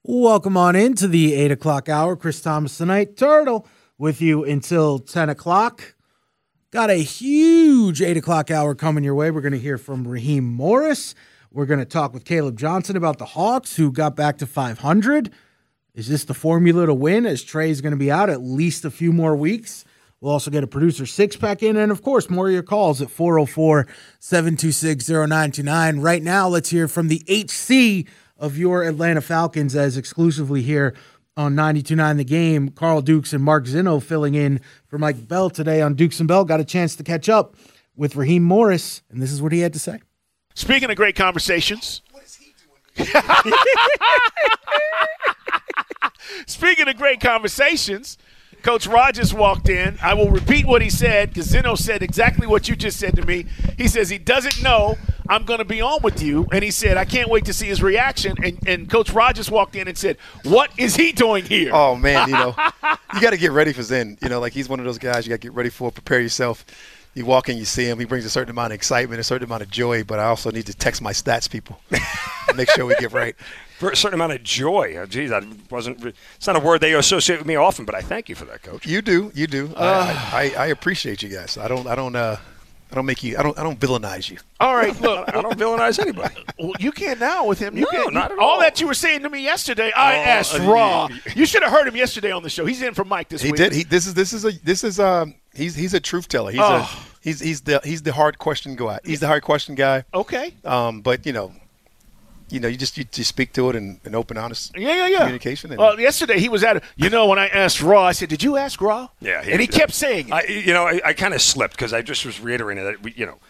Welcome on into the 8 o'clock hour. Chris Thomas tonight, Turtle, with you until 10 o'clock. Got a huge 8 o'clock hour coming your way. We're going to hear from Raheem Morris. We're going to talk with Caleb Johnson about the Hawks, who got back to 500. Is this the formula to win, as Trey's going to be out at least a few more weeks? We'll also get a producer six-pack in, and, of course, more of your calls at 404-726-0929. Right now, let's hear from the HC of your Atlanta Falcons, as exclusively here on 92.9 The Game. Carl Dukes and Mark Zinno filling in for Mike Bell today on Dukes and Bell. Got a chance to catch up with Raheem Morris, and this is what he had to say. Speaking of great conversations. What is he doing? Speaking of great conversations, Coach Rogers walked in. I will repeat what he said because Zinno said exactly what you just said to me. He says he doesn't know I'm going to be on with you. And he said, I can't wait to see his reaction. And Coach Rogers walked in and said, what is he doing here? Oh, man, you got to get ready for Zen. Like he's one of those guys you got to get ready for, prepare yourself. You walk in, you see him. He brings a certain amount of excitement, a certain amount of joy, but I also need to text my stats people to make sure we get right. For a certain amount of joy. Geez, it's not a word they associate with me often, but I thank you for that, Coach. You do. I appreciate you guys. I don't villainize you. All right, look. I don't villainize anybody. Well, you can now with him. You No, can. not at all. All that you were saying to me yesterday, I asked Raw. You should have heard him yesterday on the show. He's in for Mike this week. He did. He's a truth teller. He's the hard question guy. He's the hard question guy. Okay. But you just speak to it in open, honest communication. And well, yesterday he was at it. When I asked Raw, I said, "Did you ask Raw?" Yeah. And he kept saying it. I kind of slipped because I just was reiterating that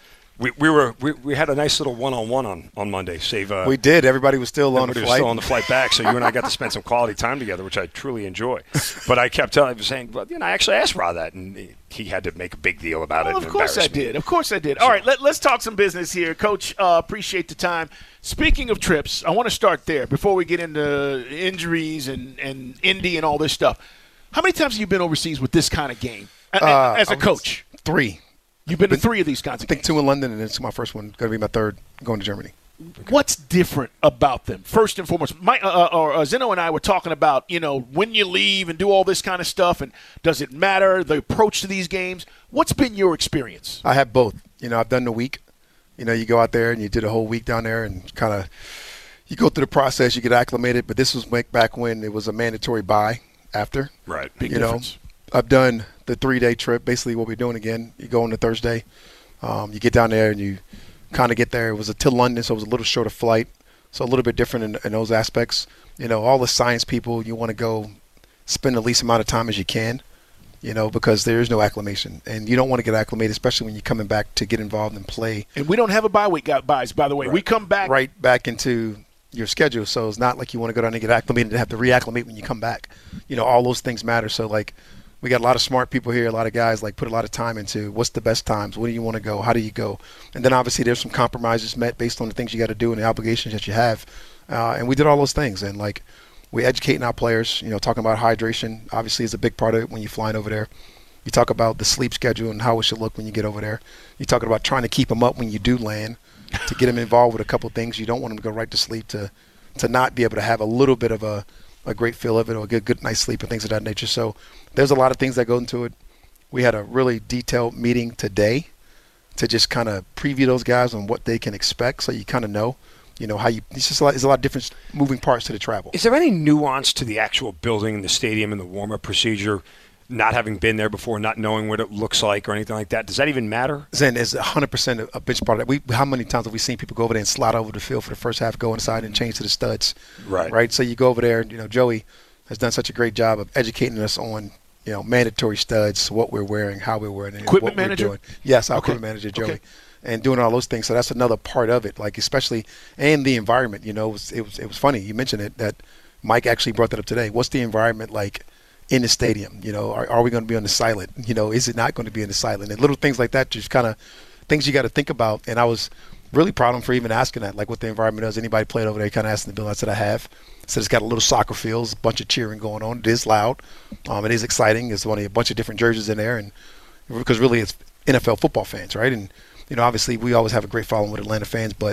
we had a nice little one-on-one on Monday. We did. Everybody was still on the flight. Still on the flight back, so you and I got to spend some quality time together, which I truly enjoy. But I kept saying, well, I actually asked Rod that, and he had to make a big deal about it. Of course I did. Of course I did. All right, let's talk some business here, Coach. Appreciate the time. Speaking of trips, I want to start there before we get into injuries and Indy and all this stuff. How many times have you been overseas with this kind of game as a coach? 3. You've been to 3 of these kinds of games. I think 2 in London, and it's my first one. Going to be my third going to Germany. What's different about them? First and foremost, Zinno and I were talking about, when you leave and do all this kind of stuff, and does it matter, the approach to these games? What's been your experience? I have both. I've done the week. You go out there and you did a whole week down there and kind of you go through the process, you get acclimated, but this was back when it was a mandatory buy after. Right. Big difference. I've done the 3-day trip, basically what we're doing again. You go on the Thursday. You get down there and you kind of get there. It was till London, so it was a little shorter flight, so a little bit different in those aspects. All the science people, you want to go spend the least amount of time as you can, because there is no acclimation. And you don't want to get acclimated, especially when you're coming back to get involved and play. And we don't have a bye week buys, by the way. Right. We come back. Right back into your schedule, so it's not like you want to go down and get acclimated and have to reacclimate when you come back. All those things matter. So, we got a lot of smart people here, a lot of guys put a lot of time into what's the best times, where do you want to go, how do you go, and then obviously there's some compromises met based on the things you got to do and the obligations that you have, and we did all those things, and we're educating our players, talking about hydration obviously is a big part of it when you're flying over there. You talk about the sleep schedule and how it should look when you get over there. You're talking about trying to keep them up when you do land, to get them involved with a couple things. You don't want them to go right to sleep, to not be able to have a little bit of a great feel of it or a good night's sleep and things of that nature. So there's a lot of things that go into it. We had a really detailed meeting today to just kind of preview those guys on what they can expect, so you kind of know, how you – there's a lot of different moving parts to the travel. Is there any nuance to the actual building, the stadium, and the warm-up procedure, not having been there before, not knowing what it looks like or anything like that? Does that even matter? Zen is 100% a big part of that. How many times have we seen people go over there and slide over the field for the first half, go inside and change to the studs? Right. So you go over there, Joey has done such a great job of educating us on, mandatory studs, what we're wearing, how we're wearing it, equipment what manager? we're doing. Yes, our equipment manager, Joey. Okay. And doing all those things. So that's another part of it, especially and the environment. It was funny. You mentioned it, that Mike actually brought that up today. What's the environment like in the stadium? Are we going to be on the silent? Is it not going to be in the silent? And little things like that, just kind of things you got to think about. And I was really proud of him for even asking that, what the environment is. Anybody played over there, kind of asking the bill. I said, I have. I said, it's got a little soccer field, a bunch of cheering going on. It is loud. It is exciting. There's a bunch of different jerseys in there. And because really it's NFL football fans, right? And, obviously we always have a great following with Atlanta fans, but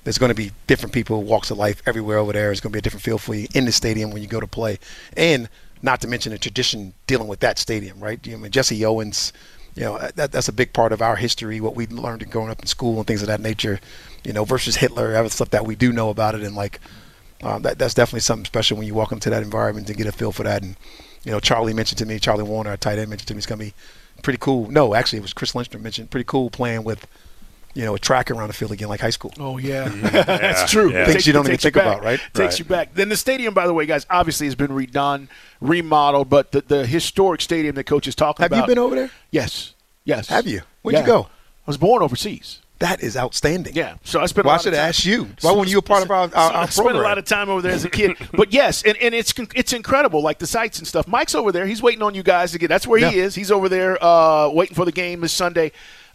there's going to be different people, walks of life everywhere over there. It's going to be a different feel for you in the stadium when you go to play. And not to mention the tradition dealing with that stadium, right? I mean, Jesse Owens, that's a big part of our history, what we learned growing up in school and things of that nature, versus Hitler, other stuff that we do know about it. And, that's definitely something special when you walk into that environment and get a feel for that. And, Charlie Warner, our tight end, mentioned to me it's going to be pretty cool. No, actually, it was Chris Lindstrom mentioned pretty cool playing with a track around the field again, like high school. Oh, yeah. That's true. Yeah. Things you don't even think about, right? Takes you back. Then the stadium, by the way, guys, obviously has been redone, remodeled, but the historic stadium that Coach is talking about. Have you been over there? Yes. Have you? Where'd you go? I was born overseas. That is outstanding. Yeah. So I spent Well, I should ask you. Why weren't you a part of our program? I spent a lot of time over there as a kid. But, yes, and it's incredible, like the sights and stuff. Mike's over there. He's waiting on you guys to get – that's where he is. He's over there waiting for the game this Sunday.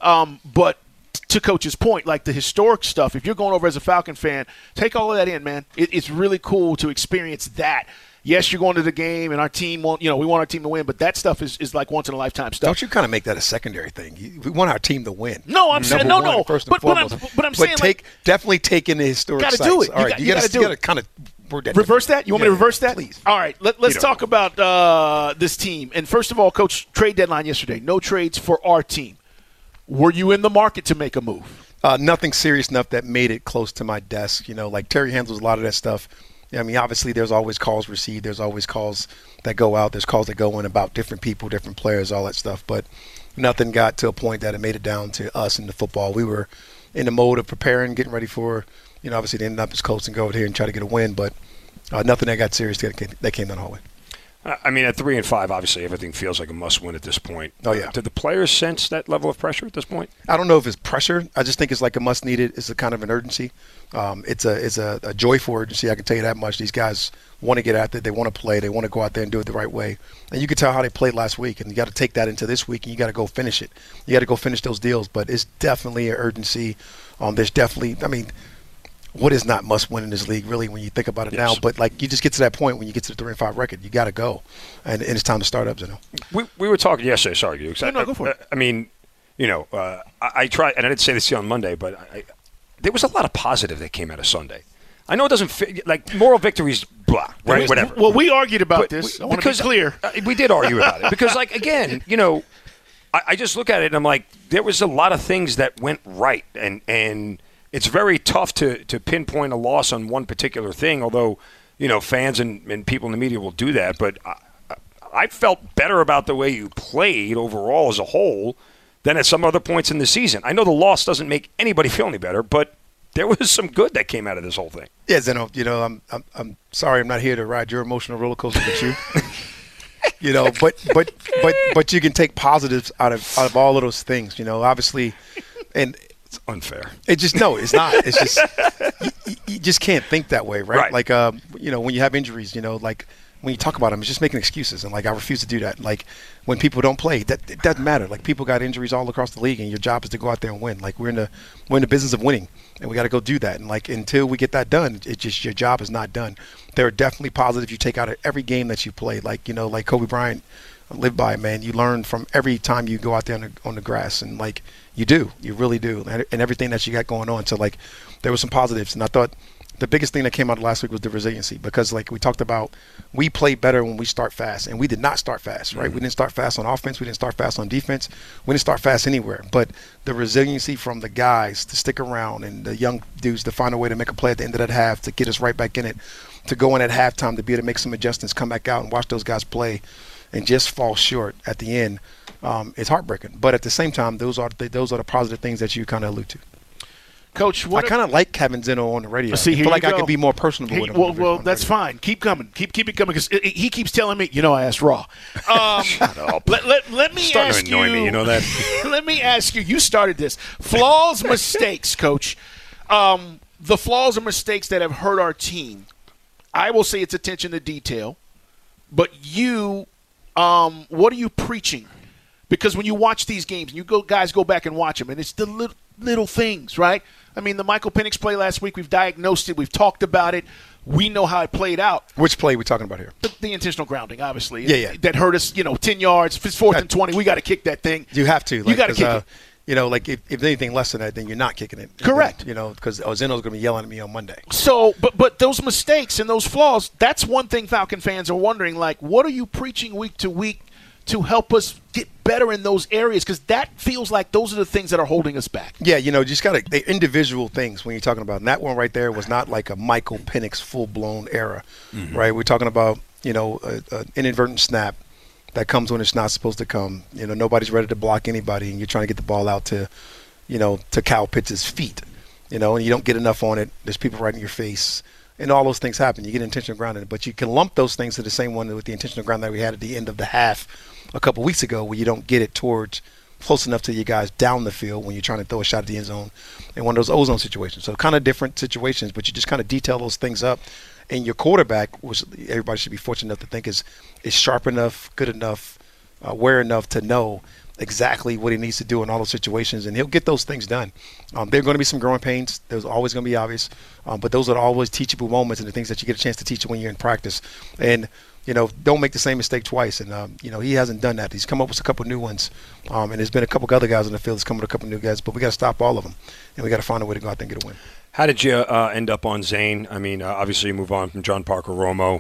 But to Coach's point, like the historic stuff, if you're going over as a Falcon fan, take all of that in, man. It's really cool to experience that. Yes, you're going to the game, and our team won't. We want our team to win, but that stuff is like once in a lifetime stuff. Don't you kind of make that a secondary thing? We want our team to win. No, I'm saying no. First and foremost. But I'm saying definitely take in the historic sites. Got to do it. All right, you got to kind of reverse that. You want me to reverse that? Please. All right, let's talk about this team. And first of all, Coach, trade deadline yesterday. No trades for our team. Were you in the market to make a move? Nothing serious enough that made it close to my desk. Like Terry handles a lot of that stuff. I mean, obviously, there's always calls received. There's always calls that go out. There's calls that go in about different people, different players, all that stuff. But nothing got to a point that it made it down to us in the football. We were in the mode of preparing, getting ready for, obviously, to end up as coach and go over here and try to get a win. But nothing that got serious that came down the hallway. I mean, at 3-5, obviously everything feels like a must-win at this point. Oh, yeah. Did the players sense that level of pressure at this point? I don't know if it's pressure. I just think it's like a must-needed. It's a kind of an urgency. It's a joyful urgency. I can tell you that much. These guys want to get out there. They want to play. They want to go out there and do it the right way. And you can tell how they played last week. And you got to take that into this week, and you got to go finish it. You got to go finish those deals. But it's definitely an urgency. There's definitely – I mean – what is not must win in this league, really, when you think about it now? But, you just get to that point when you get to the 3-5 record. You got to go. And it's time to start up, Zeno. We were talking yesterday. Sorry, you. No, go for it. I mean, I tried, and I didn't say this to you on Monday, but there was a lot of positive that came out of Sunday. I know it doesn't fit, like moral victories, blah, right? Whatever. Well, we argued about this. I want to be clear. We did argue about it. Because, again, I just look at it and I'm like, there was a lot of things that went right. And it's very tough to pinpoint a loss on one particular thing, although, fans and people in the media will do that. But I felt better about the way you played overall as a whole than at some other points in the season. I know the loss doesn't make anybody feel any better, but there was some good that came out of this whole thing. Yeah, Zeno, I'm sorry I'm not here to ride your emotional roller coaster with you. But you can take positives out of all of those things, obviously. And it's unfair. It's not. It's just you just can't think that way, right? Like when you have injuries, when you talk about them, it's just making excuses, and I refuse to do that. When people don't play, it doesn't matter. People got injuries all across the league, and your job is to go out there and win. We're in the business of winning, and we got to go do that. And until we get that done, it's just your job is not done. There are definitely positives you take out of every game that you play. Like Kobe Bryant lived by, man. You learn from every time you go out there on the grass, and you really do, and everything that you got going on. So there were some positives, and I thought the biggest thing that came out of last week was the resiliency, because we talked about, we play better when we start fast, and we did not start fast, right? Mm-hmm. We didn't start fast on offense. We didn't start fast on defense. We didn't start fast anywhere. But the resiliency from the guys to stick around, and the young dudes to find a way to make a play at the end of that half to get us right back in it, to go in at halftime to be able to make some adjustments, come back out and watch those guys play and just fall short at the end. It's heartbreaking. But at the same time, those are the positive things that you kind of allude to. Coach, I kind of like having Zeno on the radio. See, I feel like I could be more personable with him. Well, that's fine. Keep coming. Keep it coming, because he keeps telling me, I asked Raw. Shut up. Let me ask to annoy you. Me, you know that? Let me ask you. You started this. Flaws, mistakes, Coach. The flaws and mistakes that have hurt our team. I will say it's attention to detail. But you, what are you preaching? Because when you watch these games, and guys go back and watch them, and it's the little things, right? I mean, the Michael Penix play last week, we've diagnosed it, we've talked about it, we know how it played out. Which play are we talking about here? The intentional grounding, obviously. Yeah. That hurt us, 10 yards. If it's 4th and 20, we got to kick that thing. You have to. You got to kick it. you know, like if anything less than that, then you're not kicking it. Correct. You know, because Zeno's going to be yelling at me on Monday. So, but those mistakes and those flaws, that's one thing Falcon fans are wondering, like, what are you preaching week to week to help us get better in those areas? Because that feels like those are the things that are holding us back. Yeah, you know, just got to individual things when you're talking about. And that one right there was not like a Michael Penix full-blown error, right? We're talking about, you know, an inadvertent snap that comes when it's not supposed to come. You know, nobody's ready to block anybody, and you're trying to get the ball out to, you know, to Kyle Pitts' feet, you know, and you don't get enough on it. There's people right in your face, and all those things happen. You get intentional grounding, but you can lump those things to the same one with the intentional ground that we had at the end of the half a couple weeks ago, where you don't get it towards close enough to you guys down the field when you're trying to throw a shot at the end zone in one of those ozone situations. So kind of different situations, but you just kind of detail those things up. And your quarterback, which everybody should be fortunate enough to think is sharp enough, good enough, aware enough to know exactly what he needs to do in all those situations, and he'll get those things done. There are going to be some growing pains. There's always going to be obvious, but those are always teachable moments and the things that you get a chance to teach when you're in practice. And, you know, don't make the same mistake twice. And, you know, he hasn't done that. He's come up with a couple of new ones, and there's been a couple of other guys on the field that's come with a couple of new guys, but we got to stop all of them, and we got to find a way to go out there and get a win. How did you end up on Zane? I mean, obviously you move on from John Parker Romo,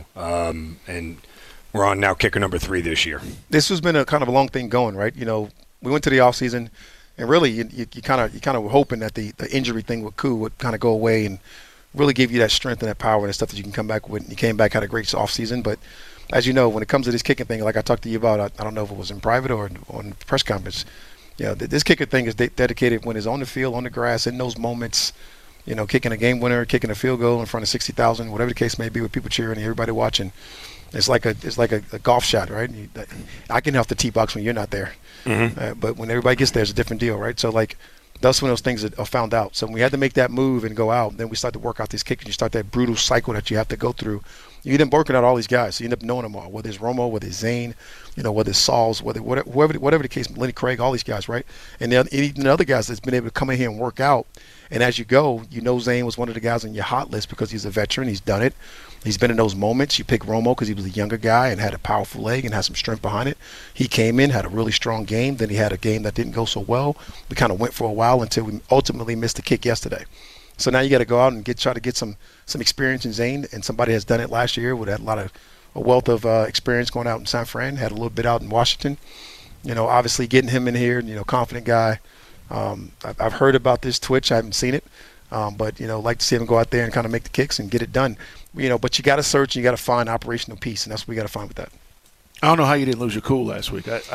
and we're on now kicker number 3 this year. This has been a kind of a long thing going, right? You know, we went to the offseason, and really you kind of were hoping that the injury thing with Koo would kind of go away and really give you that strength and that power and that stuff that you can come back with. And you came back, had a great offseason, but as you know, when it comes to this kicking thing, like I talked to you about, I don't know if it was in private or on the press conference, you know, this kicker thing is dedicated when it's on the field, on the grass, in those moments. You know, kicking a game winner, kicking a field goal in front of 60,000, whatever the case may be, with people cheering and everybody watching. It's like a golf shot, right? I can help the tee box when you're not there, but when everybody gets there, it's a different deal, right? So like, that's when those things are found out. So when we had to make that move and go out, then we start to work out these kicks, and you start that brutal cycle that you have to go through. You end up working out all these guys, so you end up knowing them all, whether it's Romo, whether it's Zane, you know, whether it's Sauls, whatever the case, Lenny Craig, all these guys, right? And even the other guys that's been able to come in here and work out. And as you go, you know Zane was one of the guys on your hot list because he's a veteran. He's done it. He's been in those moments. You pick Romo because he was a younger guy and had a powerful leg and had some strength behind it. He came in, had a really strong game. Then he had a game that didn't go so well. We kind of went for a while until we ultimately missed the kick yesterday. So now you got to go out and try to get some experience in Zane. And somebody has done it last year with a wealth of experience going out in San Fran. Had a little bit out in Washington. You know, obviously getting him in here. You know, confident guy. I've heard about this Twitch. I haven't seen it, but, you know, like to see him go out there and kind of make the kicks and get it done. You know, but you got to search and you got to find operational peace, and that's what we got to find with that. I don't know how you didn't lose your cool last week. I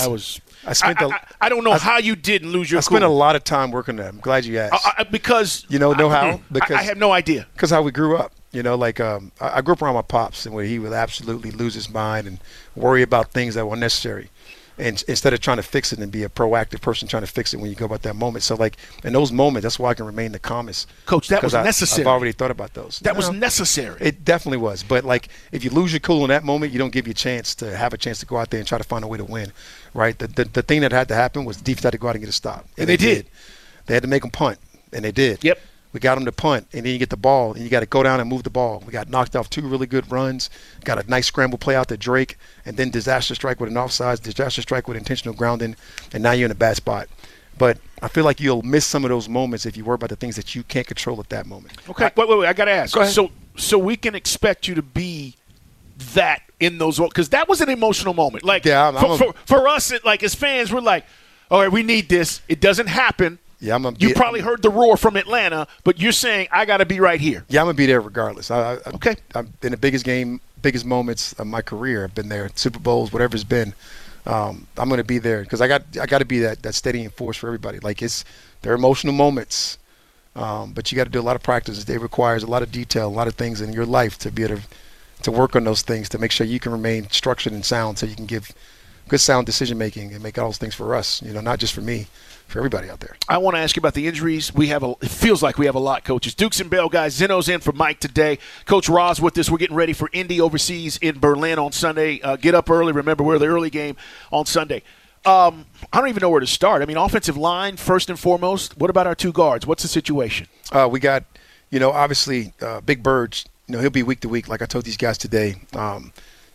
don't know how you didn't lose your cool. I spent a lot of time working on that. I'm glad you asked. Because you know how? Because I have no idea. Because how we grew up. You know, like I grew up around my pops, and where he would absolutely lose his mind and worry about things that were necessary. And instead of trying to fix it and be a proactive person trying to fix it when you go about that moment. So, like, in those moments, that's why I can remain the calmest. Coach, that was necessary. I've already thought about those. That was necessary. It definitely was. But, like, if you lose your cool in that moment, you don't give you a chance to have a chance to go out there and try to find a way to win, right? The thing that had to happen was the defense had to go out and get a stop. And they did. They had to make them punt, and they did. Yep. We got them to punt, and then you get the ball, and you got to go down and move the ball. We got knocked off 2 really good runs, got a nice scramble play out to Drake, and then disaster strike with an offsides, disaster strike with intentional grounding, and now you're in a bad spot. But I feel like you'll miss some of those moments if you worry about the things that you can't control at that moment. Okay, wait, I got to ask. Go ahead. So we can expect you to be that in those – because that was an emotional moment. Like, for us, like as fans, we're like, all right, we need this. It doesn't happen. Yeah, you probably heard the roar from Atlanta, but you're saying I got to be right here. Yeah, I'm gonna be there regardless. Okay. I'm in the biggest moments of my career. I've been there, Super Bowls, whatever it's been. I'm gonna be there because I got to be that steadying force for everybody. Like they're emotional moments, but you got to do a lot of practice. It requires a lot of detail, a lot of things in your life to be able to work on those things to make sure you can remain structured and sound, so you can give good sound decision making and make all those things for us. You know, not just for me. For everybody out there. I want to ask you about the injuries. It feels like we have a lot, coaches. Dukes and Bell guys. Zeno's in for Mike today. Coach Roz with us. We're getting ready for Indy overseas in Berlin on Sunday. Get up early. Remember, we're the early game on Sunday. I don't even know where to start. I mean, offensive line, first and foremost. What about our 2 guards? What's the situation? We got, you know, obviously Big Bird, you know, he'll be week to week, like I told these guys today. You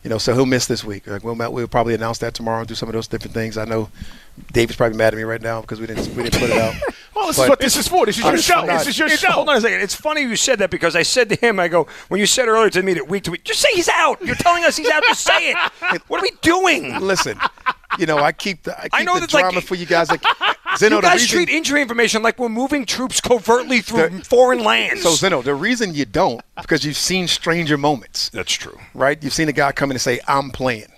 So he'll miss this week. We'll probably announce that tomorrow and do some of those different things. I know David's probably mad at me right now because we didn't put it out. Well, this is what this is for. This is your show. This is your show. Hold on a second. It's funny you said that because I said to him, I go, when you said earlier to me that week to week, just say he's out. You're telling us he's out. Just say it. What are we doing? Listen, I keep the drama for you guys. Like, Zeno, you guys treat injury information like we're moving troops covertly through foreign lands. So, Zeno, the reason you don't, because you've seen stranger moments. That's true. Right? You've seen a guy come in and say, I'm playing.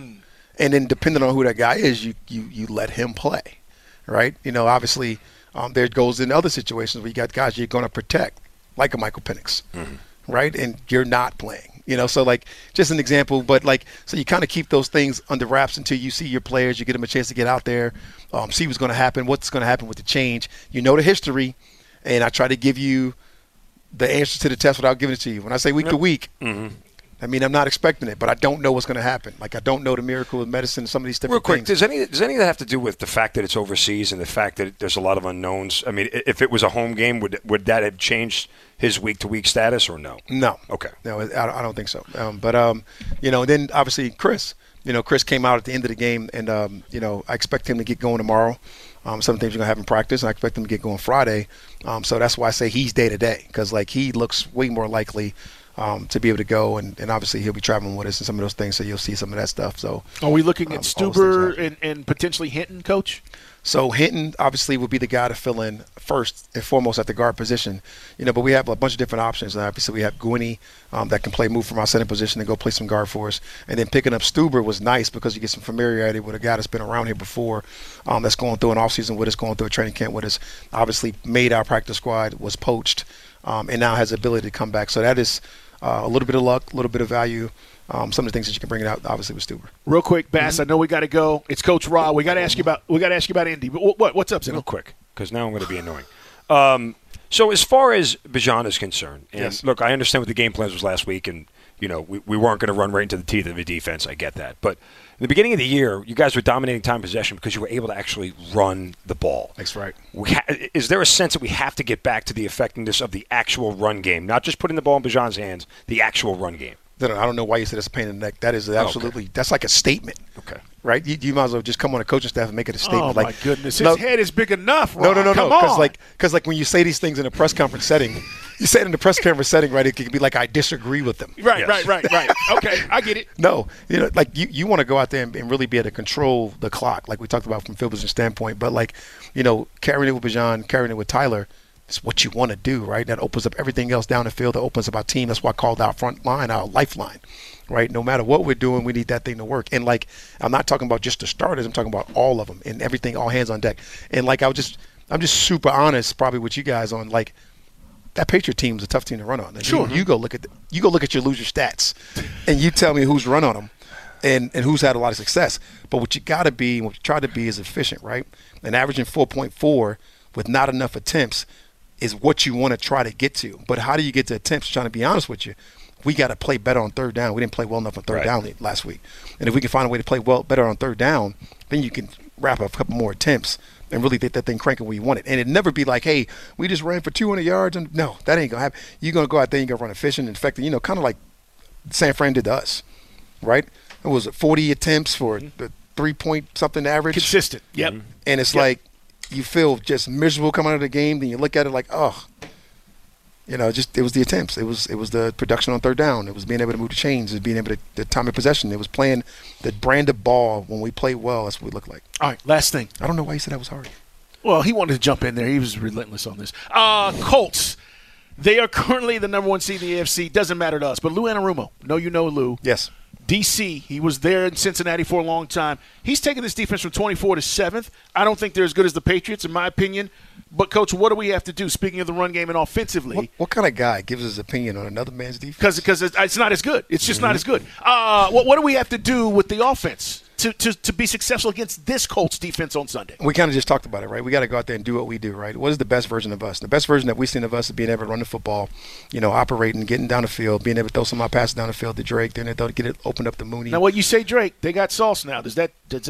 And then depending on who that guy is, you let him play. Right? Obviously, there goes in other situations where you got guys you're going to protect, like a Michael Penix. Right? And you're not playing. So like just an example, but like so you kind of keep those things under wraps until you see your players, you get them a chance to get out there, see what's going to happen, what's going to happen with the change. The history, and I try to give you the answers to the test without giving it to you. When I say week to week, I mean, I'm not expecting it, but I don't know what's going to happen. Like I don't know the miracle of medicine, some of these different things. Real quick, does any of that have to do with the fact that it's overseas and the fact that there's a lot of unknowns? I mean, if it was a home game, would that have changed his week-to-week status or no? No. Okay. No, I don't think so. But then obviously Chris. Chris came out at the end of the game, and I expect him to get going tomorrow. Some things we're gonna have in practice, and I expect him to get going Friday. So that's why I say he's day to day, because like he looks way more likely to be able to go, and obviously he'll be traveling with us and some of those things, so you'll see some of that stuff. So are we looking at Stuber and potentially Hinton, Coach? So Hinton obviously would be the guy to fill in first and foremost at the guard position, but we have a bunch of different options. Obviously we have Gwynny that can move from our center position and go play some guard for us, and then picking up Stuber was nice because you get some familiarity with a guy that's been around here before, that's going through an offseason with us, going through a training camp with us, obviously made our practice squad, was poached, and now has the ability to come back. So that is a little bit of luck, a little bit of value. Some of the things that you can bring it out, obviously, with Stuber. Real quick, Bass. I know we got to go. It's Coach Ra. We got to ask you about Indy. But what's up, Zeno? Real quick, because now I'm going to be annoying. So as far as Bijan is concerned, and yes. Look, I understand what the game plans was last week, and we weren't going to run right into the teeth of the defense. I get that, but in the beginning of the year, you guys were dominating time possession because you were able to actually run the ball. That's right. Is there a sense that we have to get back to the effectiveness of the actual run game, not just putting the ball in Bijan's hands, the actual run game? I don't know why you said it's a pain in the neck. That is absolutely that's like a statement. Okay. Right? You might as well just come on a coaching staff and make it a statement. Oh, my goodness. His head is big enough, Ron. No. Come on. Because when you say these things in a press conference setting, you say it in a press conference setting, right, it could be like I disagree with them. Right. Okay, I get it. No, you want to go out there and really be able to control the clock, like we talked about from field position standpoint. But carrying it with Bijan, carrying it with Tyler, it's what you want to do, right? That opens up everything else down the field. That opens up our team. That's why I called our front line, our lifeline, right? No matter what we're doing, we need that thing to work. And I'm not talking about just the starters. I'm talking about all of them and everything, all hands on deck. And I'm just super honest, probably with you guys on that Patriot team is a tough team to run on. And sure. You go look at your loser stats, and you tell me who's run on them, and who's had a lot of success. But what you got to be, what you try to be, is efficient, right? And averaging 4.4 with not enough attempts is what you want to try to get to. But how do you get to attempts? Trying to be honest with you, we got to play better on third down. We didn't play well enough on third down last week. And if we can find a way to play better on third down, then you can wrap up a couple more attempts and really get that thing cranking where you want it. And it never be like, hey, we just ran for 200 yards. And no, that ain't going to happen. You're going to go out there and you're going to run efficient and effective, kind of like San Fran did to us, right? It was 40 attempts for the 3-point-something average. Consistent. Yep. And it's like, you feel just miserable coming out of the game. Then you look at it like, oh, it was the attempts. It was the production on third down. It was being able to move the chains. It was being able to the time of possession. It was playing the brand of ball when we played well. That's what we look like. All right, last thing. I don't know why you said that was hard. Well, he wanted to jump in there. He was relentless on this. Colts. They are currently the number one seed in the AFC. Doesn't matter to us. But Lou Anarumo, you know Lou. Yes. DC, he was there in Cincinnati for a long time. He's taken this defense from 24 to 7th. I don't think they're as good as the Patriots, in my opinion. But, Coach, what do we have to do, speaking of the run game and offensively? What kind of guy gives his opinion on another man's defense? Because it's not as good. It's just not as good. What do we have to do with the offense to be successful against this Colts defense on Sunday? We kind of just talked about it, right? We got to go out there and do what we do, right? What is the best version of us? The best version that we've seen of us is being able to run the football, operating, getting down the field, being able to throw some of my passes down the field to Drake, then get it opened up to Mooney. Now, what you say, Drake, they got Sauce now. Does that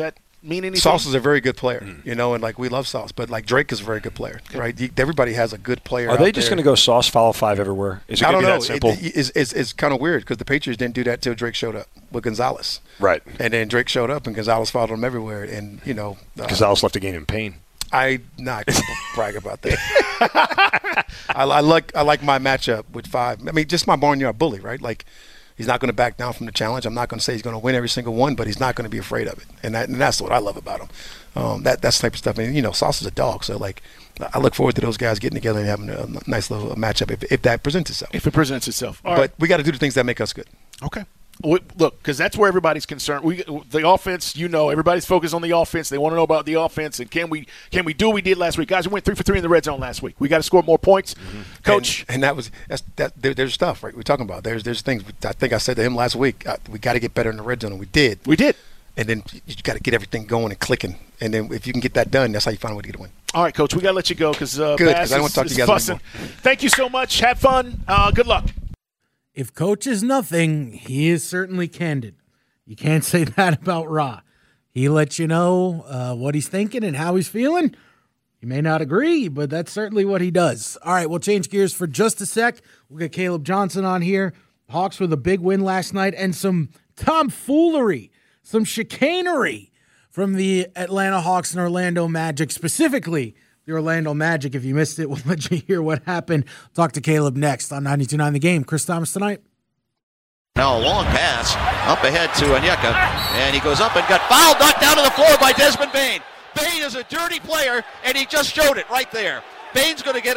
mean anything? Sauce is a very good player, and like we love Sauce, but like Drake is a very good player, right? Everybody has a good player. Are they just going to go Sauce follow 5 everywhere? Is it going to be that simple? It's kind of weird because the Patriots didn't do that till Drake showed up with Gonzalez, right? And then Drake showed up and Gonzalez followed him everywhere, and Gonzalez left the game in pain. I can't brag about that. I like my matchup with 5. I mean, just my barnyard bully, right? Like, he's not going to back down from the challenge. I'm not going to say he's going to win every single one, but he's not going to be afraid of it, and that's what I love about him. That's the type of stuff. And Sauce is a dog, so like, I look forward to those guys getting together and having a nice little matchup if that presents itself. If it presents itself, All right. We got to do the things that make us good. Okay. Look, because that's where everybody's concerned. The offense, everybody's focused on the offense. They want to know about the offense, and can we do what we did last week, guys? We went 3 for 3 in the red zone last week. We got to score more points, Coach. And there's stuff, right? We're talking about there's things. I think I said to him last week. We got to get better in the red zone, and we did. And then you got to get everything going and clicking, and then if you can get that done, that's how you find a way to get a win. All right, Coach, we got to let you go because Bass I don't want to talk to you guys anymore. Thank you so much. Have fun. Good luck. If Coach is nothing, he is certainly candid. You can't say that about Ra. He lets you know what he's thinking and how he's feeling. You may not agree, but that's certainly what he does. All right, we'll change gears for just a sec. We'll get Caleb Johnson on here. Hawks with a big win last night and some tomfoolery, some chicanery from the Atlanta Hawks and Orlando Magic, specifically the Orlando Magic. If you missed it, we'll let you hear what happened. Talk to Caleb next on 92.9 The Game. Chris Thomas tonight. Now a long pass up ahead to Onyeka, and he goes up and got fouled, knocked down to the floor by Desmond Bane. Bane is a dirty player, and he just showed it right there. Bane's going to get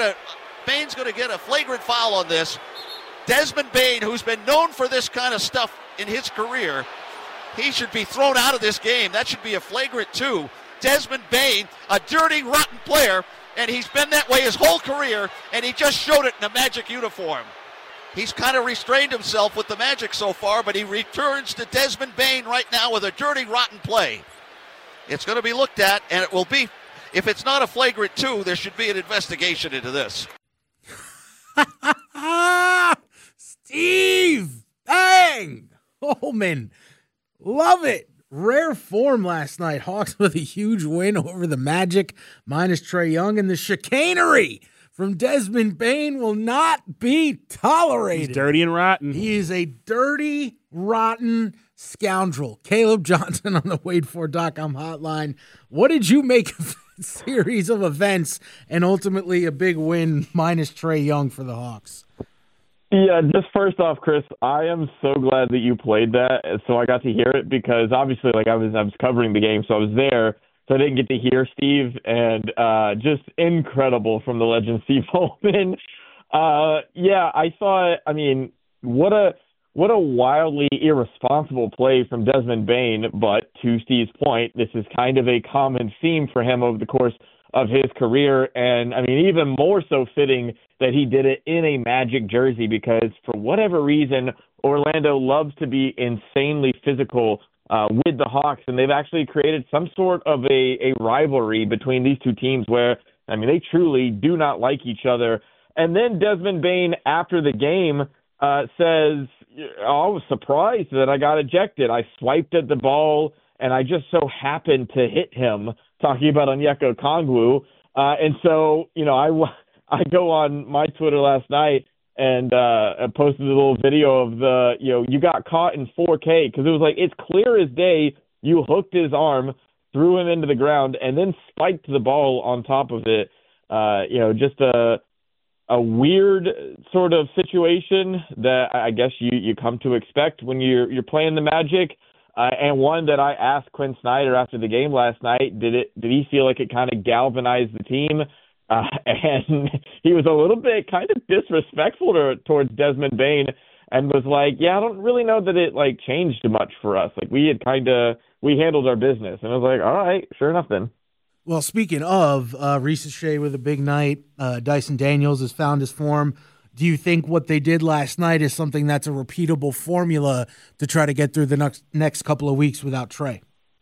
a flagrant foul on this. Desmond Bane, who's been known for this kind of stuff in his career, he should be thrown out of this game. That should be a flagrant 2. Desmond Bane, a dirty, rotten player, and he's been that way his whole career, and he just showed it in a Magic uniform. He's kind of restrained himself with the Magic so far, but he returns to Desmond Bane right now with a dirty, rotten play. It's going to be looked at, and it will be, if it's not a flagrant 2, there should be an investigation into this. Steve! Bang! Holman. Love it. Rare form last night. Hawks with a huge win over the Magic, minus Trae Young, and the chicanery from Desmond Bane will not be tolerated. He's dirty and rotten. He is a dirty, rotten scoundrel. Caleb Johnson on the WadeFord.com hotline. What did you make of that series of events and ultimately a big win minus Trae Young for the Hawks? Yeah, just first off, Chris, I am so glad that you played that, so I got to hear it because obviously, like I was covering the game, so I was there, so I didn't get to hear Steve, and just incredible from the legend Steve Holman. Yeah, I thought, I mean, what a wildly irresponsible play from Desmond Bane, but to Steve's point, this is kind of a common theme for him over the course of his career, and I mean, even more so fitting that he did it in a Magic jersey because for whatever reason, Orlando loves to be insanely physical with the Hawks, and they've actually created some sort of a rivalry between these two teams where, I mean, they truly do not like each other. And then Desmond Bane, after the game, says, I was surprised that I got ejected. I swiped at the ball, and I just so happened to hit him, talking about Onyeka Okongwu. And so, I go on my Twitter last night and I posted a little video of you got caught in 4K because it was like, it's clear as day you hooked his arm, threw him into the ground, and then spiked the ball on top of it. Just a weird sort of situation that I guess you come to expect when you're playing the Magic. And one that I asked Quinn Snyder after the game last night, did he feel like it kind of galvanized the team? And he was a little bit kind of disrespectful towards Desmond Bane and was like, yeah, I don't really know that it like changed much for us. Like we handled our business. And I was like, all right, sure enough then. Well, speaking of Reese Shea with a big night, Dyson Daniels has found his form. Do you think what they did last night is something that's a repeatable formula to try to get through the next couple of weeks without Trae?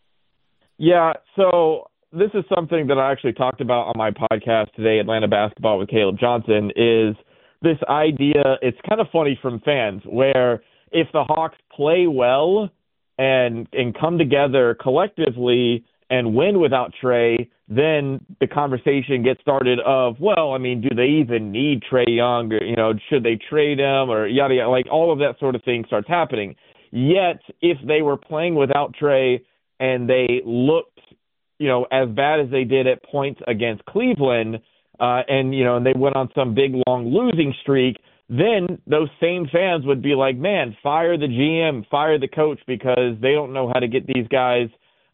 Yeah, so this is something that I actually talked about on my podcast today, Atlanta Basketball with Caleb Johnson, is this idea, it's kind of funny from fans, where if the Hawks play well and come together collectively and win without Trae, then the conversation gets started of, well, I mean, do they even need Trae Young? Or, should they trade him or yada, yada, like all of that sort of thing starts happening. Yet, if they were playing without Trae and they looked, as bad as they did at points against Cleveland, and they went on some big, long losing streak, then those same fans would be like, man, fire the GM, fire the coach, because they don't know how to get these guys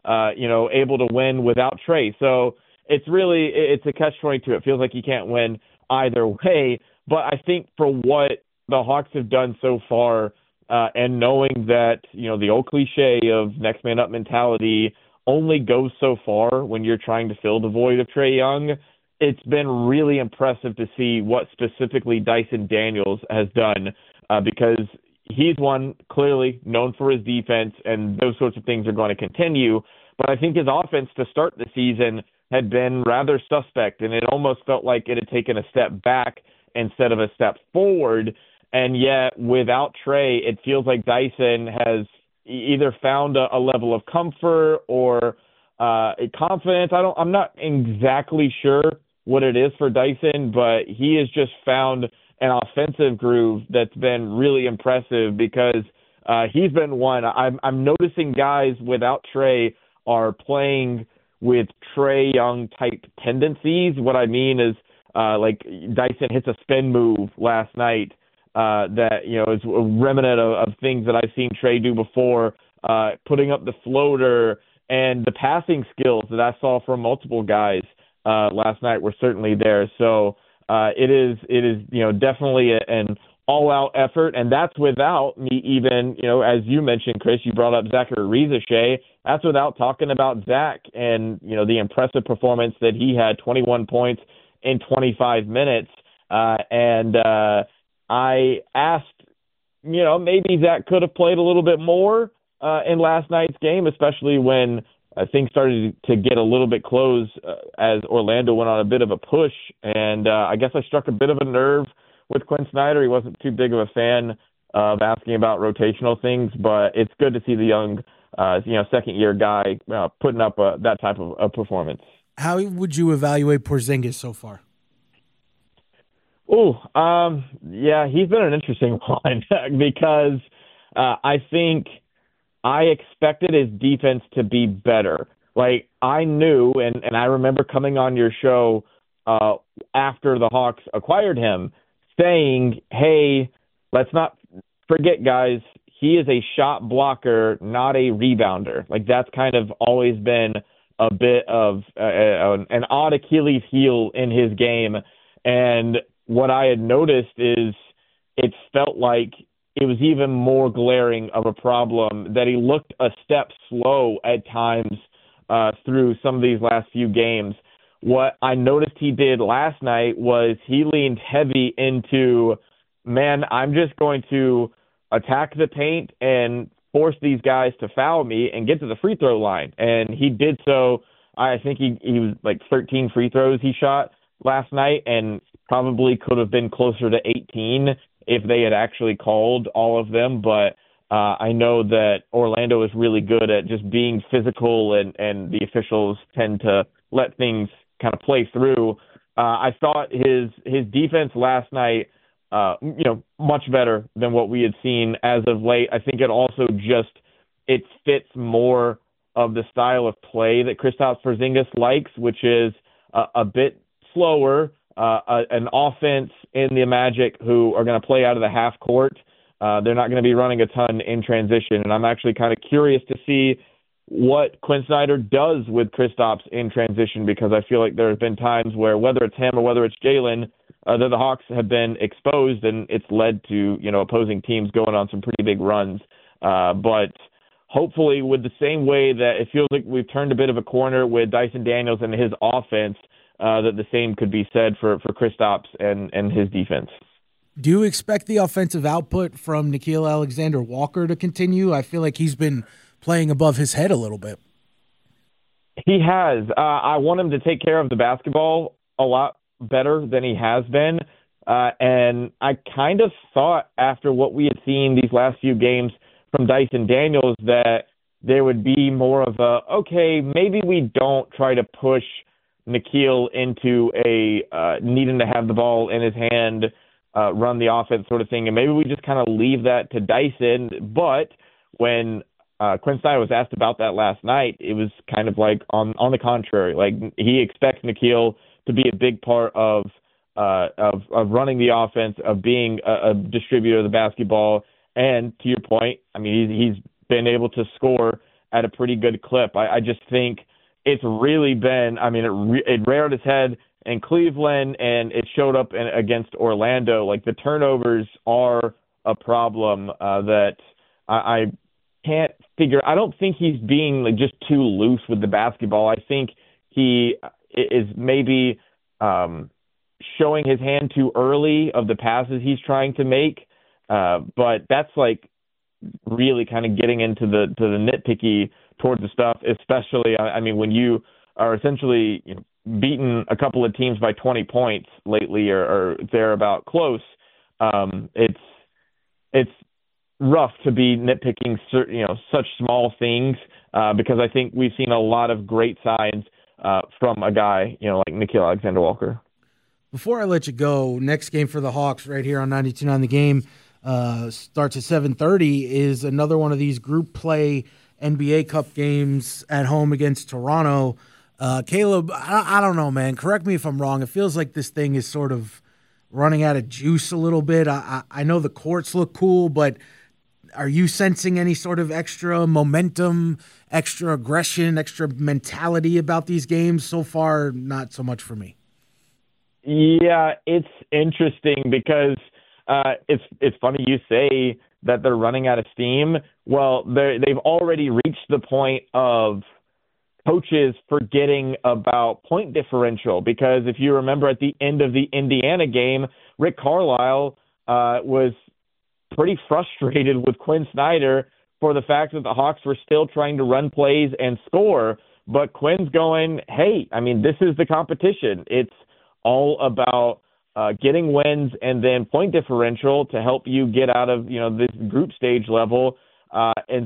able to win without Trae. So it's a catch-22. It feels like you can't win either way. But I think for what the Hawks have done so far, and knowing that, the old cliche of next man up mentality only goes so far when you're trying to fill the void of Trae Young, it's been really impressive to see what specifically Dyson Daniels has done, because he's one clearly known for his defense, and those sorts of things are going to continue. But I think his offense to start the season had been rather suspect, and it almost felt like it had taken a step back instead of a step forward. And yet, without Trae, it feels like Dyson has either found a level of comfort or confidence. I'm not exactly sure what it is for Dyson, but he has just found an offensive groove that's been really impressive, because he's been one. I'm noticing guys without Trae are playing with Trae Young type tendencies. What I mean is, like Dyson hits a spin move last night that is a remnant of things that I've seen Trae do before, putting up the floater, and the passing skills that I saw from multiple guys last night were certainly there. So it is definitely an all-out effort, and that's without me even, as you mentioned, Chris, you brought up Zachary Rizachet. That's without talking about Zach and, the impressive performance that he had, 21 points in 25 minutes. And I asked, maybe Zach could have played a little bit more in last night's game, especially when things started to get a little bit close as Orlando went on a bit of a push. And I guess I struck a bit of a nerve with Quinn Snyder. He wasn't too big of a fan of asking about rotational things, but it's good to see the young, second-year guy putting up that type of performance. How would you evaluate Porzingis so far? Yeah, he's been an interesting one because I think I expected his defense to be better. Like, I knew, and I remember coming on your show after the Hawks acquired him, saying, hey, let's not forget, guys, he is a shot blocker, not a rebounder. Like, that's kind of always been a bit of an odd Achilles heel in his game. And what I had noticed is it felt like it was even more glaring of a problem that he looked a step slow at times through some of these last few games. What I noticed he did last night was he leaned heavy into, man, I'm just going to attack the paint and force these guys to foul me and get to the free throw line. And he did so. I think he was like 13 free throws he shot last night, and probably could have been closer to 18 if they had actually called all of them. But I know that Orlando is really good at just being physical, and the officials tend to let things kind of play through. I thought his defense last night, much better than what we had seen as of late. I think it fits more of the style of play that Kristaps Porzingis likes, which is a bit slower, an offense in the Magic who are going to play out of the half court. They're not going to be running a ton in transition, and I'm actually kind of curious to see what Quinn Snyder does with Kristaps in transition, because I feel like there have been times where, whether it's him or whether it's Jalen, that the Hawks have been exposed, and it's led to opposing teams going on some pretty big runs. But hopefully, with the same way that it feels like we've turned a bit of a corner with Dyson Daniels and his offense, that the same could be said for Kristaps and his defense. Do you expect the offensive output from Nickeil Alexander-Walker to continue? I feel like he's been playing above his head a little bit. He has. I want him to take care of the basketball a lot better than he has been. And I kind of thought, after what we had seen these last few games from Dyson Daniels, that there would be more of a, okay, maybe we don't try to push N'Keal into a needing to have the ball in his hand, run the offense sort of thing, and maybe we just kind of leave that to Dyson. But when Quinn Snyder was asked about that last night, it was kind of like on the contrary. Like, he expects N'Keal to be a big part of running the offense, of being a distributor of the basketball. And to your point, I mean, he's been able to score at a pretty good clip. I just think it's really been, I mean, it reared its head in Cleveland, and it showed up against Orlando. Like, the turnovers are a problem that I can't figure. I don't think he's being like just too loose with the basketball. I think he is maybe showing his hand too early of the passes he's trying to make. But that's like really kind of getting into the nitpicky towards the stuff, especially, I mean, when you are essentially beating a couple of teams by 20 points lately or they're about close, it's rough to be nitpicking such small things because I think we've seen a lot of great signs from a guy like Nickeil Alexander-Walker. Before I let you go, next game for the Hawks right here on 92.9 The Game starts at 7:30 is another one of these group play NBA Cup games at home against Toronto. Caleb, I don't know, man. Correct me if I'm wrong. It feels like this thing is sort of running out of juice a little bit. I know the courts look cool, but are you sensing any sort of extra momentum, extra aggression, extra mentality about these games? So far, not so much for me. Yeah, it's interesting because it's funny you say that they're running out of steam. Well, they've already reached the point of coaches forgetting about point differential, because if you remember at the end of the Indiana game, Rick Carlisle was pretty frustrated with Quinn Snyder for the fact that the Hawks were still trying to run plays and score. But Quinn's going, hey, I mean, this is the competition. It's all about getting wins and then point differential to help you get out of, this group stage level. And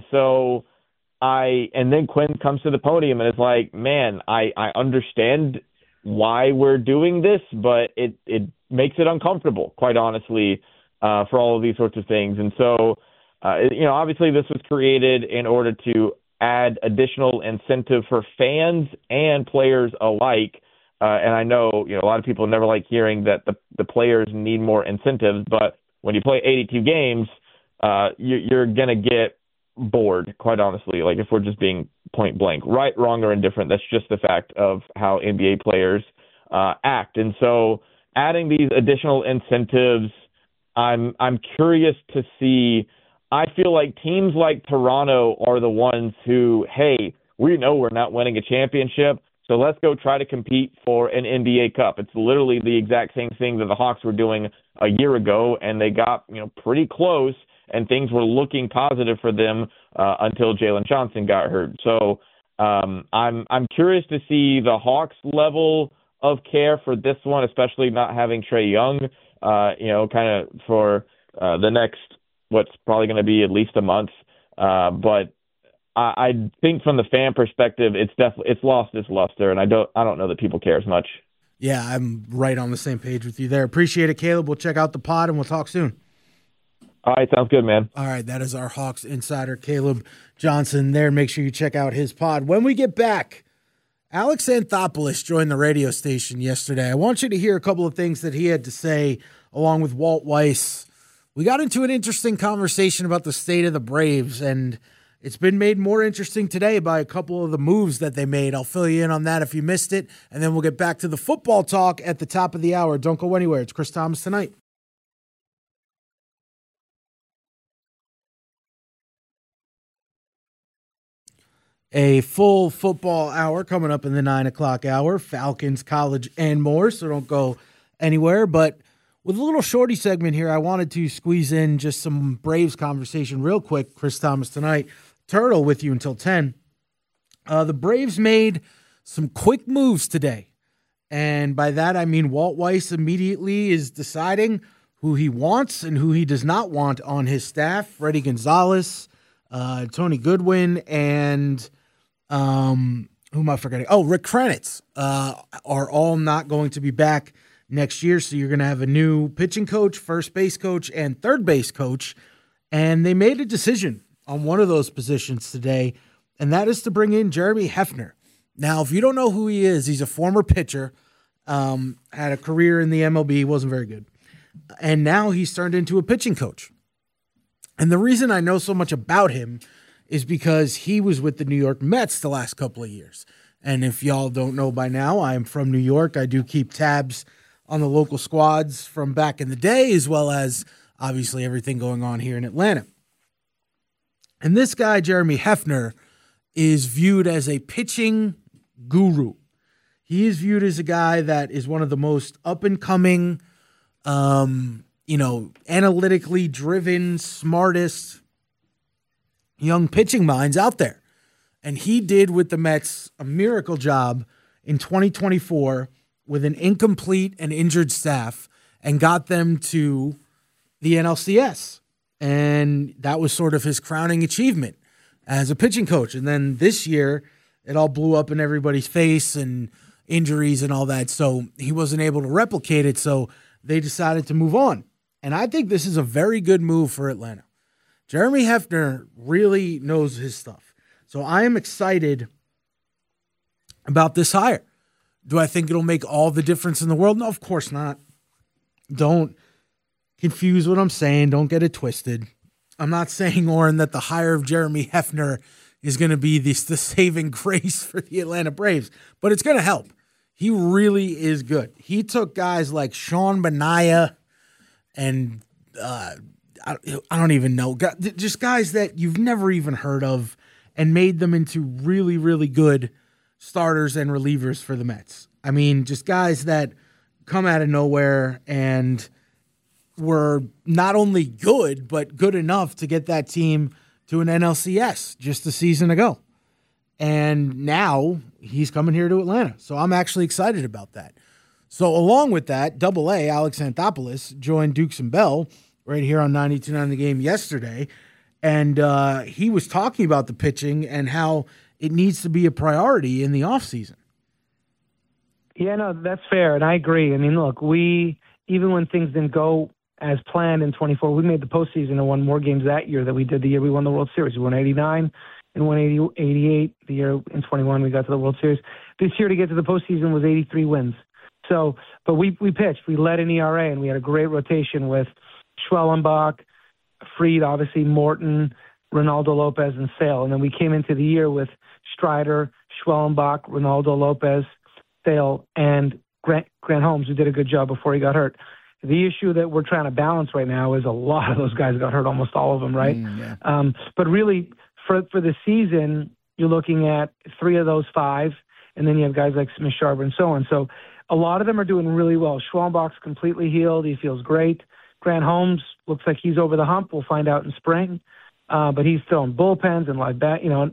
then Quinn comes to the podium and is like, man, I understand why we're doing this, but it makes it uncomfortable, quite honestly, for all of these sorts of things. And so, obviously this was created in order to add additional incentive for fans and players alike. And I know, a lot of people never like hearing that the players need more incentives, but when you play 82 games, you're going to get bored, quite honestly. Like, if we're just being point blank, right, wrong, or indifferent, that's just the fact of how NBA players act. And so adding these additional incentives, I'm curious to see. I feel like teams like Toronto are the ones who, hey, we know we're not winning a championship, so let's go try to compete for an NBA Cup. It's literally the exact same thing that the Hawks were doing a year ago, and they got pretty close, and things were looking positive for them until Jalen Johnson got hurt. So I'm curious to see the Hawks' level of care for this one, especially not having Trae Young, kind of for the next what's probably going to be at least a month. But I think from the fan perspective, it's lost its luster, and I don't know that people care as much. Yeah, I'm right on the same page with you there. Appreciate it, Caleb. We'll check out the pod, and we'll talk soon. All right, sounds good, man. All right, that is our Hawks insider, Caleb Johnson there. Make sure you check out his pod. When we get back, Alex Anthopoulos joined the radio station yesterday. I want you to hear a couple of things that he had to say along with Walt Weiss. We got into an interesting conversation about the state of the Braves, and it's been made more interesting today by a couple of the moves that they made. I'll fill you in on that if you missed it, and then we'll get back to the football talk at the top of the hour. Don't go anywhere. It's Chris Thomas Tonight. A full football hour coming up in the 9 o'clock hour, Falcons, college, and more, so don't go anywhere. But with a little shorty segment here, I wanted to squeeze in just some Braves conversation real quick. Chris Thomas Tonight. Turtle with you until 10. The Braves made some quick moves today. And by that, I mean Walt Weiss immediately is deciding who he wants and who he does not want on his staff. Freddie Gonzalez Tony Goodwin, and who am I forgetting? Oh, Rick Kranitz are all not going to be back next year. So you're going to have a new pitching coach, first base coach, and third base coach. And they made a decision on one of those positions today, and that is to bring in Jeremy Hefner. Now, if you don't know who he is, he's a former pitcher, had a career in the MLB, wasn't very good. And now he's turned into a pitching coach. And the reason I know so much about him is because he was with the New York Mets the last couple of years. And if y'all don't know by now, I'm from New York. I do keep tabs on the local squads from back in the day, as well as obviously everything going on here in Atlanta. And this guy, Jeremy Hefner, is viewed as a pitching guru. He is viewed as a guy that is one of the most up-and-coming, analytically driven, smartest young pitching minds out there. And he did with the Mets a miracle job in 2024 with an incomplete and injured staff and got them to the NLCS. And that was sort of his crowning achievement as a pitching coach. And then this year, it all blew up in everybody's face and injuries and all that. So he wasn't able to replicate it. So they decided to move on. And I think this is a very good move for Atlanta. Jeremy Hefner really knows his stuff. So I am excited about this hire. Do I think it'll make all the difference in the world? No, of course not. Don't confuse what I'm saying. Don't get it twisted. I'm not saying, Oren, that the hire of Jeremy Hefner is going to be the saving grace for the Atlanta Braves, but it's going to help. He really is good. He took guys like Sean Manaea and I don't even know, just guys that you've never even heard of, and made them into really, really good starters and relievers for the Mets. I mean, just guys that come out of nowhere and were not only good, but good enough to get that team to an NLCS just a season ago. And now he's coming here to Atlanta. So I'm actually excited about that. So along with that, AA, Alex Anthopoulos, joined Dukes and Bell right here on 92.9 The Game yesterday. And he was talking about the pitching and how it needs to be a priority in the offseason. Yeah, no, that's fair. And I agree. I mean, look, even when things didn't go as planned in 24, we made the postseason and won more games that year than we did the year we won the World Series. We won 89 and won 88. The year in 21 we got to the World Series. This year to get to the postseason was 83 wins. So, but we pitched. We led in ERA, and we had a great rotation with Schwellenbach, Fried, obviously Morton, Ronaldo Lopez, and Sale. And then we came into the year with Strider, Schwellenbach, Ronaldo Lopez, Sale, and Grant Holmes, who did a good job before he got hurt. The issue that we're trying to balance right now is a lot of those guys got hurt, almost all of them, right? Yeah. But really, for the season, you're looking at 3 of those 5, and then you have guys like Smith Sharp and so on. So a lot of them are doing really well. Schwellenbach's completely healed. He feels great. Grant Holmes looks like he's over the hump. We'll find out in spring. But he's still in bullpens and live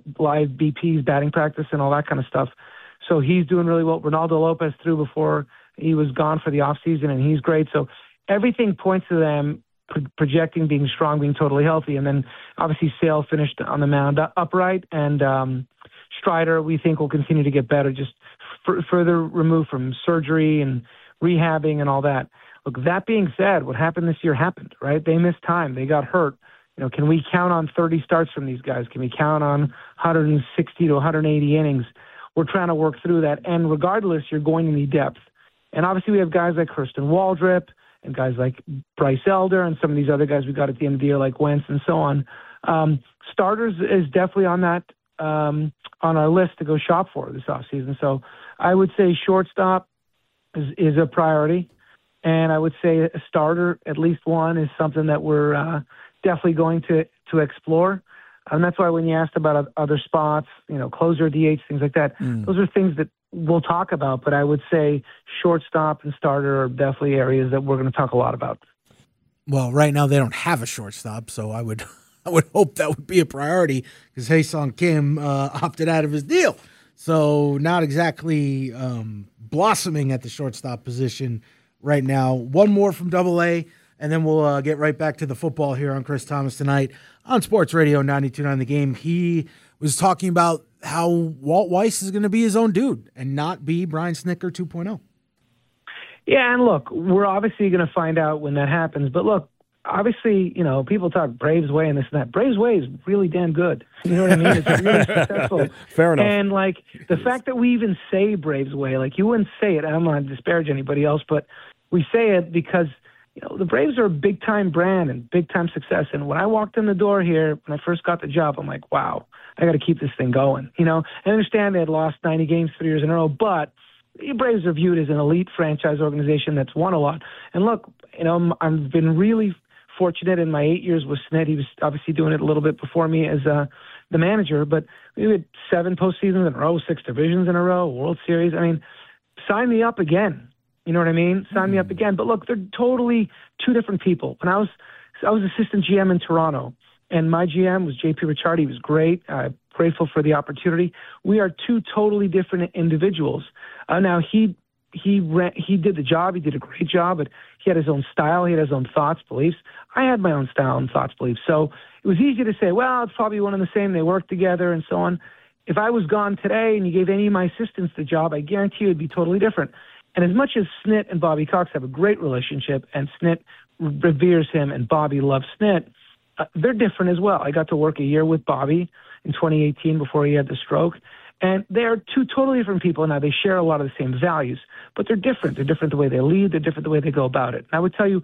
BPs, batting practice, and all that kind of stuff. So he's doing really well. Ronaldo Lopez threw before he was gone for the offseason, and he's great. So everything points to them projecting being strong, being totally healthy. And then obviously Sale finished on the mound upright, and Strider we think will continue to get better, just further removed from surgery and rehabbing and all that. Look, that being said, what happened this year happened, right? They missed time. They got hurt. Can we count on 30 starts from these guys? Can we count on 160 to 180 innings? We're trying to work through that. And regardless, you're going to need depth. And obviously we have guys like Kirsten Waldrip and guys like Bryce Elder and some of these other guys we got at the end of the year like Wentz and so on. Starters is definitely on that on our list to go shop for this offseason. So I would say shortstop is a priority. And I would say a starter, at least one, is something that we're definitely going to explore. And that's why when you asked about other spots, closer, DH, things like that, those are things that we'll talk about. But I would say shortstop and starter are definitely areas that we're going to talk a lot about. Well, right now they don't have a shortstop, so I would hope that would be a priority because Ha-Sung Kim opted out of his deal. So not exactly blossoming at the shortstop position right now. One more from AA. and then we'll get right back to the football here on Chris Thomas Tonight on Sports Radio 92.9 The Game. He was talking about how Walt Weiss is going to be his own dude and not be Brian Snitker 2.0. Yeah, and look, we're obviously going to find out when that happens. But look, obviously, people talk Braves way and this and that. Braves way is really damn good. You know what I mean? It's really successful. Fair enough. And, the fact that we even say Braves way, you wouldn't say it. I don't want to disparage anybody else, but we say it because, the Braves are a big-time brand and big-time success. And when I walked in the door here, when I first got the job, I'm like, wow, I got to keep this thing going. I understand they had lost 90 games 3 years in a row, but the Braves are viewed as an elite franchise organization that's won a lot. And look, I've been really fortunate in my 8 years with Snit. He was obviously doing it a little bit before me as the manager, but we had 7 postseasons in a row, 6 divisions in a row, World Series. I mean, sign me up again. You know what I mean? Sign me up again. But look, they're totally two different people. When I was assistant GM in Toronto, and my GM was JP Ricciardi. He was great. Grateful for the opportunity. We are two totally different individuals. Now he did the job. He did a great job, but he had his own style. He had his own thoughts, beliefs. I had my own style and thoughts, beliefs. So it was easy to say, well, it's probably one and the same. They work together and so on. If I was gone today and you gave any of my assistants the job, I guarantee you it'd be totally different. And as much as Snit and Bobby Cox have a great relationship, and Snit reveres him and Bobby loves Snit, they're different as well. I got to work a year with Bobby in 2018 before he had the stroke. And they're two totally different people. Now, they share a lot of the same values, but they're different. They're different the way they lead. They're different the way they go about it. And I would tell you,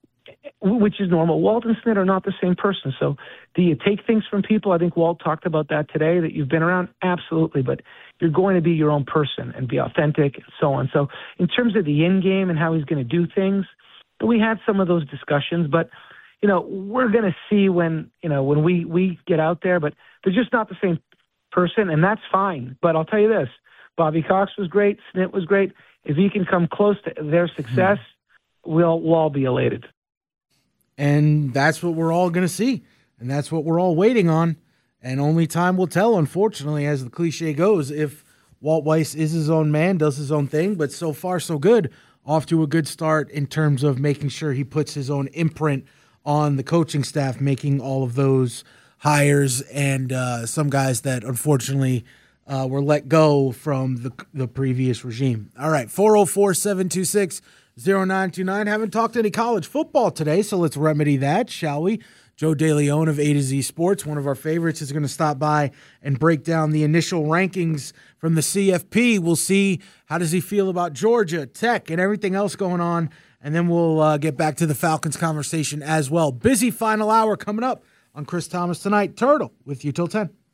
which is normal, Walt and Snit are not the same person. So do you take things from people? I think Walt talked about that today, that you've been around. Absolutely. But you're going to be your own person and be authentic and so on. So in terms of the end game and how he's going to do things, we had some of those discussions. But, we're going to see when we get out there. But they're just not the same person, and that's fine. But I'll tell you this, Bobby Cox was great. Snit was great. If he can come close to their success, we'll all be elated. And that's what we're all going to see. And that's what we're all waiting on. And only time will tell, unfortunately, as the cliche goes, if Walt Weiss is his own man, does his own thing. But so far, so good. Off to a good start in terms of making sure he puts his own imprint on the coaching staff, making all of those hires and some guys that unfortunately were let go from the previous regime. All right, 404-726-0929. Haven't talked any college football today, so let's remedy that, shall we? Joe DeLeon of A to Z Sports, one of our favorites, is going to stop by and break down the initial rankings from the CFP. We'll see how does he feel about Georgia, Tech, and everything else going on, and then we'll get back to the Falcons conversation as well. Busy final hour coming up on Chris Thomas Tonight. Turtle with you till 10.